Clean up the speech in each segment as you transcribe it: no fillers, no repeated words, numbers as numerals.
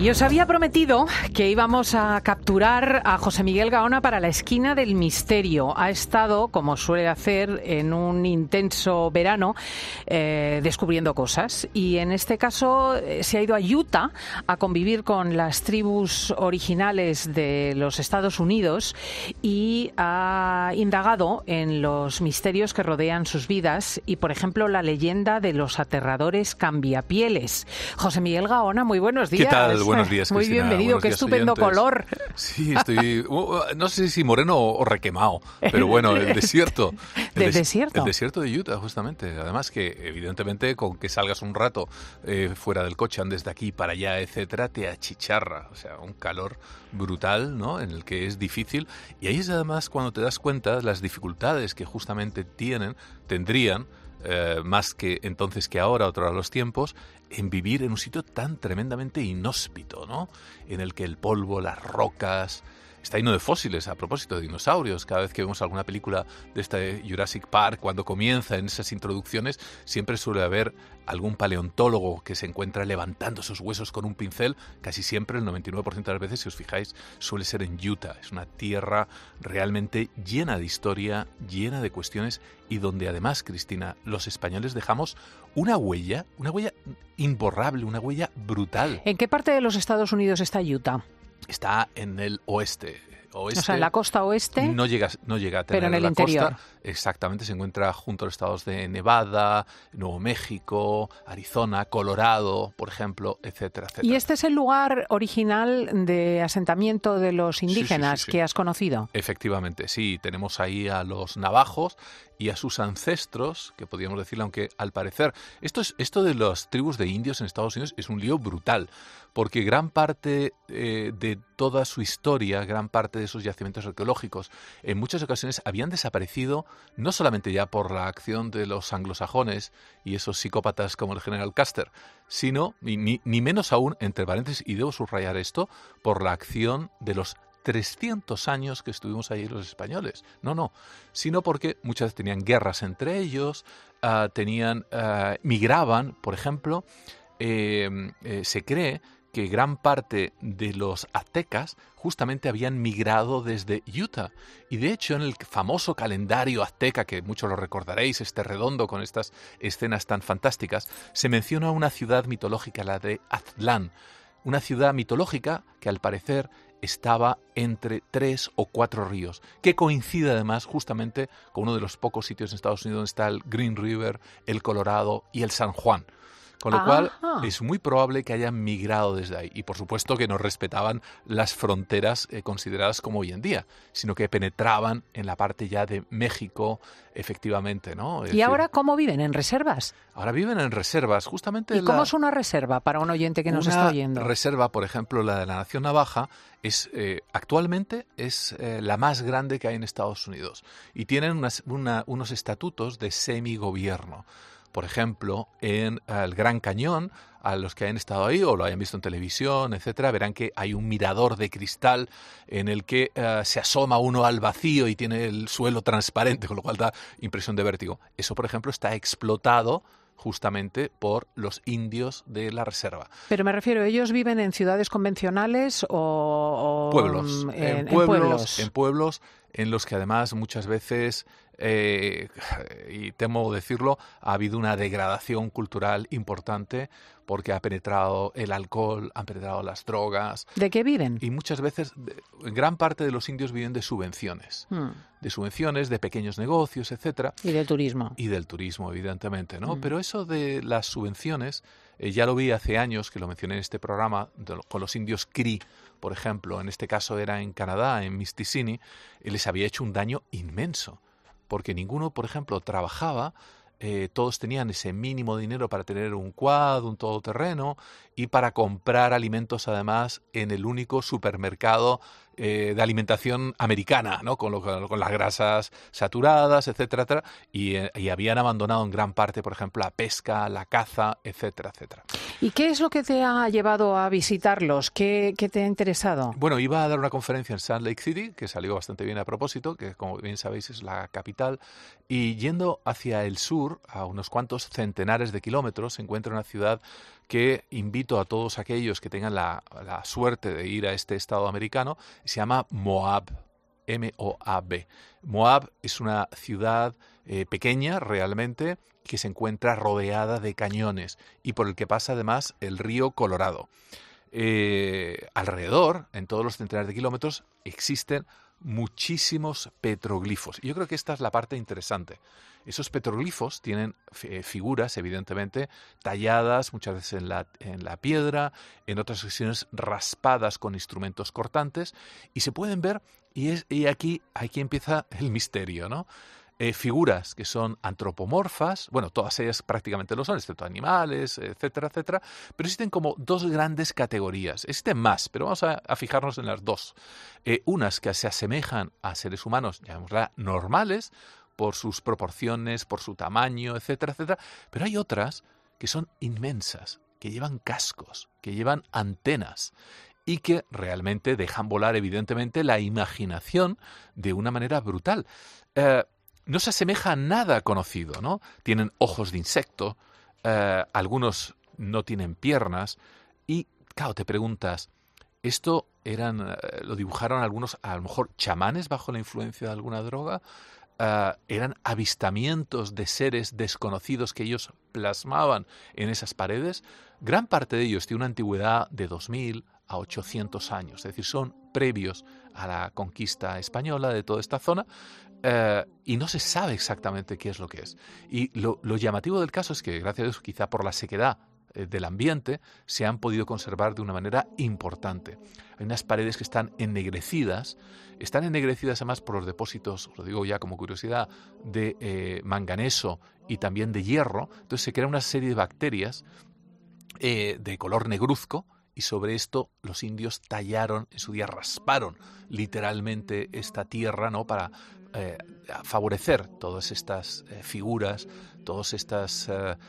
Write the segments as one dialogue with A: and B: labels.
A: Y os había prometido que íbamos a capturar a José Miguel Gaona para la esquina del misterio. Ha estado, como suele hacer, en un intenso verano descubriendo cosas. Y en este caso se ha ido a Utah a convivir con las tribus originales de los Estados Unidos y ha indagado en los misterios que rodean sus vidas y, por ejemplo, la leyenda de los aterradores cambiapieles. José Miguel Gaona, muy buenos días.
B: ¿Qué tal? Buenos días,
A: Muy
B: Cristina.
A: bienvenido,
B: Buenos
A: qué
B: días,
A: estupendo
B: oyentes.
A: color.
B: Sí, estoy, no sé si moreno o requemado, pero bueno, el desierto.
A: ¿Del desierto?
B: El desierto de Utah, justamente. Además que, evidentemente, con que salgas un rato fuera del coche, andes de aquí para allá, etcétera, te achicharra. O sea, un calor brutal, ¿no? En el que es difícil. Y ahí es además cuando te das cuenta de las dificultades que justamente tendrían, más que entonces que ahora, otros los tiempos, en vivir en un sitio tan tremendamente inhóspito, ¿no? En el que el polvo, las rocas, está lleno de fósiles. A propósito de dinosaurios, cada vez que vemos alguna película de este Jurassic Park, cuando comienza en esas introducciones, siempre suele haber algún paleontólogo que se encuentra levantando esos huesos con un pincel. Casi siempre, el 99% de las veces, si os fijáis, suele ser en Utah. Es una tierra realmente llena de historia, llena de cuestiones, y donde además, Cristina, los españoles dejamos una huella imborrable, una huella brutal.
A: ¿En qué parte de los Estados Unidos está Utah?
B: Está en el oeste.
A: O sea, en la costa oeste.
B: No llega a tener
A: pero en el
B: la
A: interior.
B: Costa. Exactamente, se encuentra junto a los estados de Nevada, Nuevo México, Arizona, Colorado, por ejemplo, etcétera, etcétera.
A: ¿Y este es el lugar original de asentamiento de los indígenas
B: sí.
A: que has conocido?
B: Efectivamente, sí. Tenemos ahí a los navajos y a sus ancestros, que podríamos decirlo, aunque al parecer esto de las tribus de indios en Estados Unidos es un lío brutal, porque gran parte de toda su historia, gran parte de esos yacimientos arqueológicos, en muchas ocasiones habían desaparecido, no solamente ya por la acción de los anglosajones y esos psicópatas como el general Custer, sino, ni menos aún, entre paréntesis, y debo subrayar esto, por la acción de los 300 años que estuvimos ahí los españoles. No, sino porque muchas veces tenían guerras entre ellos, migraban, por ejemplo, se cree que gran parte de los aztecas justamente habían migrado desde Utah. Y de hecho, en el famoso calendario azteca, que muchos lo recordaréis, este redondo con estas escenas tan fantásticas, se menciona una ciudad mitológica, la de Aztlán. Una ciudad mitológica que al parecer estaba entre 3 o 4 ríos, que coincide además justamente con uno de los pocos sitios en Estados Unidos donde está el Green River, el Colorado y el San Juan. Con lo cual es muy probable que hayan migrado desde ahí. Y por supuesto que no respetaban las fronteras consideradas como hoy en día, sino que penetraban en la parte ya de México, efectivamente, ¿no?
A: ¿Y ahora cómo viven? ¿En reservas?
B: Ahora viven en reservas, justamente.
A: ¿Y cómo es una reserva para un oyente que nos está oyendo?
B: Una reserva, por ejemplo, la de la Nación Navaja, actualmente es la más grande que hay en Estados Unidos. Y tienen unos estatutos de semigobierno. Por ejemplo, en el Gran Cañón, a los que hayan estado ahí o lo hayan visto en televisión, etcétera, verán que hay un mirador de cristal en el que se asoma uno al vacío y tiene el suelo transparente, con lo cual da impresión de vértigo. Eso, por ejemplo, está explotado justamente por los indios de la reserva.
A: Pero me refiero, ¿ellos viven en ciudades convencionales o
B: pueblos?
A: En
B: pueblos en los que además muchas veces, y temo decirlo, ha habido una degradación cultural importante porque ha penetrado el alcohol, han penetrado las drogas.
A: ¿De qué viven?
B: Y muchas veces, gran parte de los indios viven de subvenciones. De subvenciones, de pequeños negocios, etcétera.
A: Y del turismo.
B: Y del turismo, evidentemente, ¿no? Pero eso de las subvenciones, ya lo vi hace años, que lo mencioné en este programa, con los indios Cree, por ejemplo, en este caso era en Canadá, en Mistissini, les había hecho un daño inmenso, porque ninguno, por ejemplo, trabajaba, todos tenían ese mínimo dinero para tener un quad, un todoterreno, y para comprar alimentos además en el único supermercado de alimentación americana, ¿no? Con las grasas saturadas, etcétera, etcétera, y habían abandonado en gran parte, por ejemplo, la pesca, la caza, etcétera, etcétera.
A: ¿Y qué es lo que te ha llevado a visitarlos? ¿Qué te ha interesado?
B: Bueno, iba a dar una conferencia en Salt Lake City, que salió bastante bien a propósito, que como bien sabéis es la capital, y yendo hacia el sur, a unos cuantos centenares de kilómetros, se encuentra una ciudad que invito a todos aquellos que tengan la suerte de ir a este estado americano. Se llama Moab, M-O-A-B. Moab es una ciudad pequeña realmente, que se encuentra rodeada de cañones y por el que pasa además el río Colorado. Alrededor, en todos los centenares de kilómetros, existen muchísimos petroglifos. Y yo creo que esta es la parte interesante. Esos petroglifos tienen figuras, evidentemente, talladas muchas veces en la piedra, en otras ocasiones raspadas con instrumentos cortantes, y se pueden ver, y aquí empieza el misterio, ¿no? Figuras que son antropomorfas, bueno, todas ellas prácticamente lo son, excepto animales, etcétera, etcétera, pero existen como dos grandes categorías. Existen más, pero vamos a fijarnos en las dos. Unas que se asemejan a seres humanos, llamémosla normales, por sus proporciones, por su tamaño, etcétera, etcétera, pero hay otras que son inmensas, que llevan cascos, que llevan antenas y que realmente dejan volar, evidentemente, la imaginación de una manera brutal. No se asemeja a nada conocido, ¿no? Tienen ojos de insecto, algunos no tienen piernas y, claro, te preguntas, ¿esto lo dibujaron algunos, a lo mejor, chamanes bajo la influencia de alguna droga? ¿Eran avistamientos de seres desconocidos que ellos plasmaban en esas paredes? Gran parte de ellos tiene una antigüedad de 2000 a 800 años, es decir, son previos a la conquista española de toda esta zona, y no se sabe exactamente qué es lo que es. Y lo llamativo del caso es que, gracias a Dios, quizá por la sequedad del ambiente, se han podido conservar de una manera importante. Hay unas paredes que están ennegrecidas además por los depósitos, os lo digo ya como curiosidad, de manganeso y también de hierro. Entonces se crea una serie de bacterias de color negruzco, y sobre esto los indios tallaron, en su día rasparon literalmente esta tierra, ¿no?, para favorecer todas estas figuras, todos estos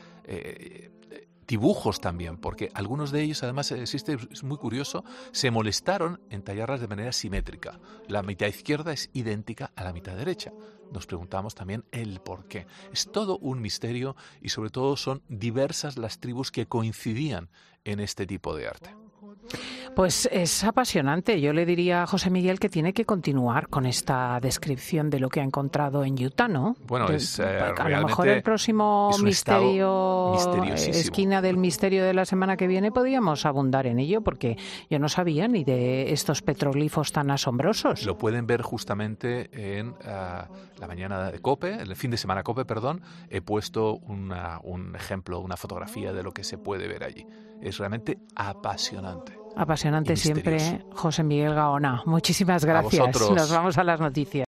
B: dibujos también, porque algunos de ellos, además, es muy curioso, se molestaron en tallarlas de manera simétrica. La mitad izquierda es idéntica a la mitad derecha. Nos preguntamos también el por qué. Es todo un misterio y sobre todo son diversas las tribus que coincidían en este tipo de arte.
A: Pues es apasionante. Yo le diría a José Miguel que tiene que continuar con esta descripción de lo que ha encontrado en Utah, ¿no?
B: Bueno,
A: a lo mejor el próximo misterio, esquina del misterio de la semana que viene, podríamos abundar en ello, porque yo no sabía ni de estos petroglifos tan asombrosos.
B: Lo pueden ver justamente en la mañana de COPE, el fin de semana COPE, perdón. He puesto un ejemplo, una fotografía de lo que se puede ver allí. Es realmente apasionante.
A: Apasionante siempre, José Miguel Gaona. Muchísimas gracias.
B: A vosotros.
A: Nos vamos a las noticias.